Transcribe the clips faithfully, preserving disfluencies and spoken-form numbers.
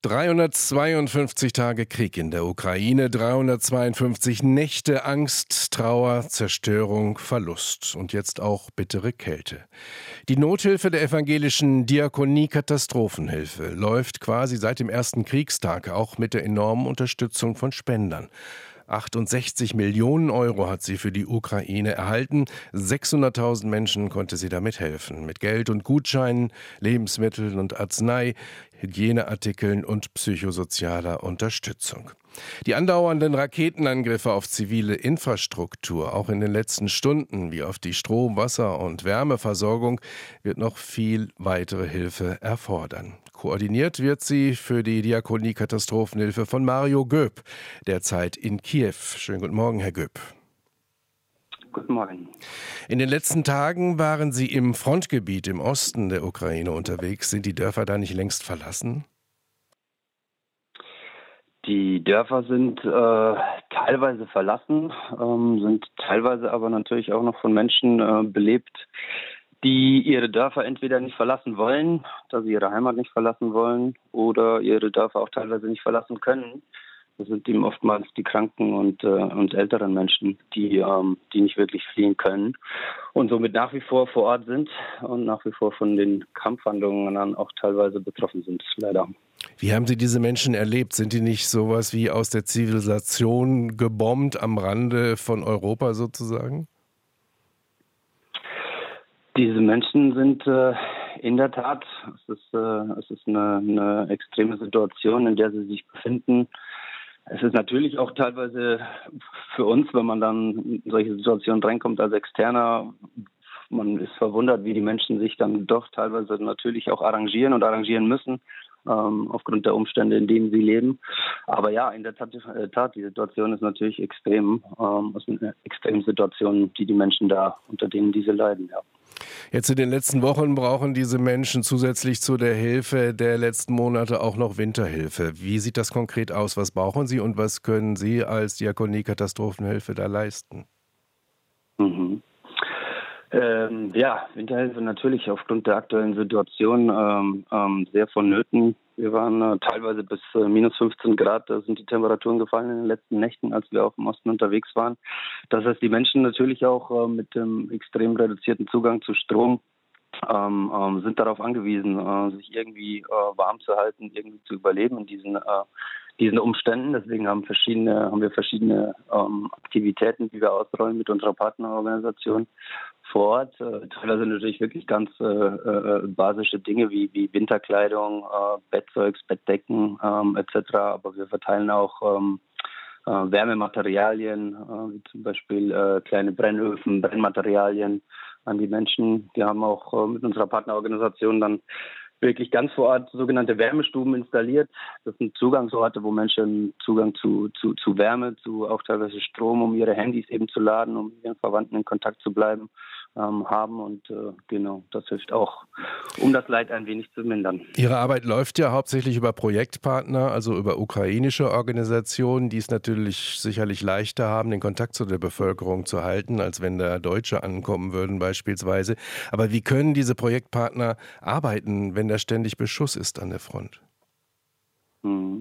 dreihundertzweiundfünfzig Tage Krieg in der Ukraine, dreihundertzweiundfünfzig Nächte Angst, Trauer, Zerstörung, Verlust und jetzt auch bittere Kälte. Die Nothilfe der evangelischen Diakonie Katastrophenhilfe läuft quasi seit dem ersten Kriegstag, auch mit der enormen Unterstützung von Spendern. achtundsechzig Millionen Euro hat sie für die Ukraine erhalten. sechshunderttausend Menschen konnte sie damit helfen. Mit Geld und Gutscheinen, Lebensmitteln und Arznei, Hygieneartikeln und psychosozialer Unterstützung. Die andauernden Raketenangriffe auf zivile Infrastruktur, auch in den letzten Stunden, wie auf die Strom-, Wasser- und Wärmeversorgung, wird noch viel weitere Hilfe erfordern. Koordiniert wird sie für die Diakonie Katastrophenhilfe von Mario Göb, derzeit in Kiew. Schönen guten Morgen, Herr Göb. Guten Morgen. In den letzten Tagen waren Sie im Frontgebiet im Osten der Ukraine unterwegs. Sind die Dörfer da nicht längst verlassen? Die Dörfer sind äh, teilweise verlassen, ähm, sind teilweise aber natürlich auch noch von Menschen äh, belebt, die ihre Dörfer entweder nicht verlassen wollen, da sie ihre Heimat nicht verlassen wollen, oder ihre Dörfer auch teilweise nicht verlassen können. Das sind eben oftmals die kranken und, äh, und älteren Menschen, die, ähm, die nicht wirklich fliehen können und somit nach wie vor vor Ort sind und nach wie vor von den Kampfhandlungen dann auch teilweise betroffen sind, leider. Wie haben Sie diese Menschen erlebt? Sind die nicht sowas wie aus der Zivilisation gebombt am Rande von Europa sozusagen? Diese Menschen sind äh, in der Tat, es ist, äh, es ist eine, eine extreme Situation, in der sie sich befinden. Es ist natürlich auch teilweise für uns, wenn man dann in solche Situationen reinkommt als Externer, man ist verwundert, wie die Menschen sich dann doch teilweise natürlich auch arrangieren und arrangieren müssen, ähm, aufgrund der Umstände, in denen sie leben. Aber ja, in der Tat, äh, Tat die Situation ist natürlich extrem. Ähm, es ist eine extreme Situation, die die Menschen da, unter denen diese leiden, ja. Jetzt in den letzten Wochen brauchen diese Menschen zusätzlich zu der Hilfe der letzten Monate auch noch Winterhilfe. Wie sieht das konkret aus? Was brauchen Sie und was können Sie als Diakonie Katastrophenhilfe da leisten? Mhm. Ähm, ja, Winterhilfe natürlich aufgrund der aktuellen Situation ähm, ähm, sehr vonnöten. Wir waren äh, teilweise bis äh, minus fünfzehn Grad, da sind die Temperaturen gefallen in den letzten Nächten, als wir auch im Osten unterwegs waren. Das heißt, die Menschen natürlich auch äh, mit dem extrem reduzierten Zugang zu Strom ähm, ähm, sind darauf angewiesen, äh, sich irgendwie äh, warm zu halten, irgendwie zu überleben in diesen äh, diesen Umständen. Deswegen haben verschiedene, haben wir verschiedene ähm, Aktivitäten, die wir ausrollen mit unserer Partnerorganisation vor Ort. Äh, teilweise natürlich wirklich ganz äh, äh, basische Dinge wie, wie Winterkleidung, äh, Bettzeugs, Bettdecken ähm, et cetera. Aber wir verteilen auch ähm, äh, Wärmematerialien, äh, wie zum Beispiel äh, kleine Brennöfen, Brennmaterialien an die Menschen. Wir haben auch äh, mit unserer Partnerorganisation dann wirklich ganz vor Ort sogenannte Wärmestuben installiert. Das sind Zugangsorte, wo Menschen Zugang zu, zu, zu Wärme, zu auch teilweise Strom, um ihre Handys eben zu laden, um mit ihren Verwandten in Kontakt zu bleiben, ähm, haben. Und äh, genau, das hilft auch, um das Leid ein wenig zu mindern. Ihre Arbeit läuft ja hauptsächlich über Projektpartner, also über ukrainische Organisationen, die es natürlich sicherlich leichter haben, den Kontakt zu der Bevölkerung zu halten, als wenn da Deutsche ankommen würden beispielsweise. Aber wie können diese Projektpartner arbeiten, wenn da ständig Beschuss ist an der Front? Mhm.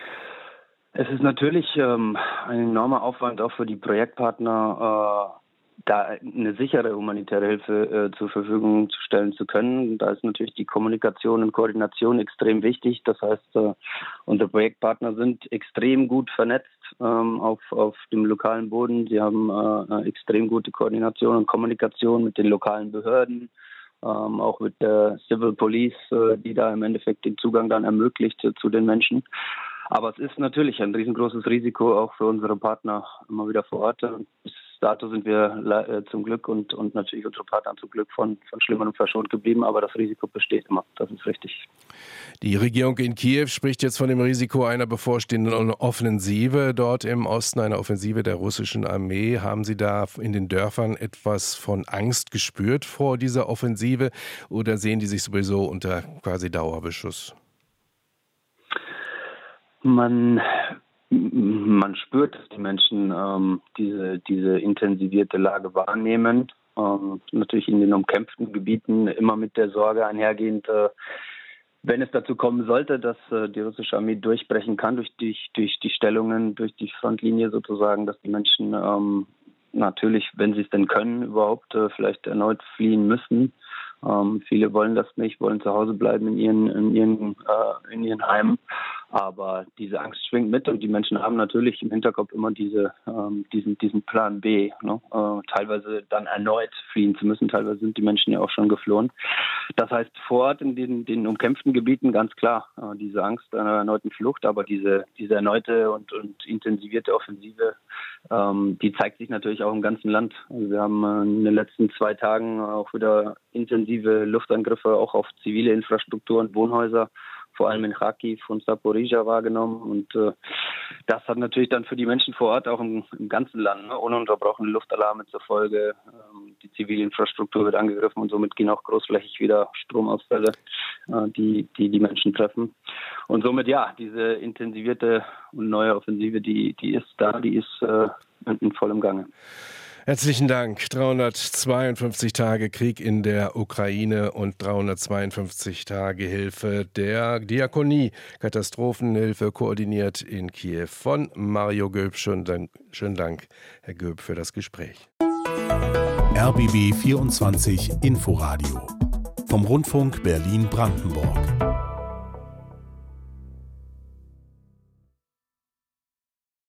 Es ist natürlich ähm, ein enormer Aufwand auch für die Projektpartner, äh, da eine sichere humanitäre Hilfe äh, zur Verfügung zu stellen zu können. Da ist natürlich die Kommunikation und Koordination extrem wichtig. Das heißt, äh, unsere Projektpartner sind extrem gut vernetzt ähm, auf, auf dem lokalen Boden. Sie haben äh, eine extrem gute Koordination und Kommunikation mit den lokalen Behörden, ähm, auch mit der Civil Police, äh, die da im Endeffekt den Zugang dann ermöglicht äh, zu den Menschen. Aber es ist natürlich ein riesengroßes Risiko auch für unsere Partner immer wieder vor Ort. Bis dato sind wir äh, zum Glück und, und natürlich unsere Partner zum Glück von, von Schlimmerem verschont geblieben, aber das Risiko besteht immer. Das ist richtig. Die Regierung in Kiew spricht jetzt von dem Risiko einer bevorstehenden Offensive dort im Osten, einer Offensive der russischen Armee. Haben Sie da in den Dörfern etwas von Angst gespürt vor dieser Offensive oder sehen die sich sowieso unter quasi Dauerbeschuss? Man, man spürt, dass die Menschen ähm, diese, diese intensivierte Lage wahrnehmen. Ähm, natürlich in den umkämpften Gebieten immer mit der Sorge einhergehend, äh, wenn es dazu kommen sollte, dass äh, die russische Armee durchbrechen kann durch die, durch die Stellungen, durch die Frontlinie sozusagen, dass die Menschen ähm, natürlich, wenn sie es denn können, überhaupt äh, vielleicht erneut fliehen müssen. Ähm, viele wollen das nicht, wollen zu Hause bleiben in ihren, in ihren, äh, in ihren Heimen. Aber diese Angst schwingt mit und die Menschen haben natürlich im Hinterkopf immer diese, ähm, diesen, diesen Plan B, ne? äh, teilweise dann erneut fliehen zu müssen. Teilweise sind die Menschen ja auch schon geflohen. Das heißt, vor Ort in den, den umkämpften Gebieten ganz klar äh, diese Angst einer erneuten Flucht, aber diese, diese erneute und, und intensivierte Offensive, ähm, die zeigt sich natürlich auch im ganzen Land. Also wir haben äh, in den letzten zwei Tagen auch wieder intensive Luftangriffe auch auf zivile Infrastruktur und Wohnhäuser, vor allem in Kharkiv und Saporizhia wahrgenommen. Und äh, das hat natürlich dann für die Menschen vor Ort auch im, im ganzen Land ne, ununterbrochene Luftalarme zur Folge. Ähm, die zivile Infrastruktur wird angegriffen und somit gehen auch großflächig wieder Stromausfälle, äh, die, die die Menschen treffen. Und somit, ja, diese intensivierte und neue Offensive, die, die ist da, die ist äh, in vollem Gange. Herzlichen Dank. dreihundertzweiundfünfzig Tage Krieg in der Ukraine und dreihundertzweiundfünfzig Tage Hilfe der Diakonie. Katastrophenhilfe koordiniert in Kiew von Mario Göb. Schönen Dank, schönen Dank, Herr Göb, für das Gespräch. R B B vierundzwanzig Inforadio vom Rundfunk Berlin-Brandenburg.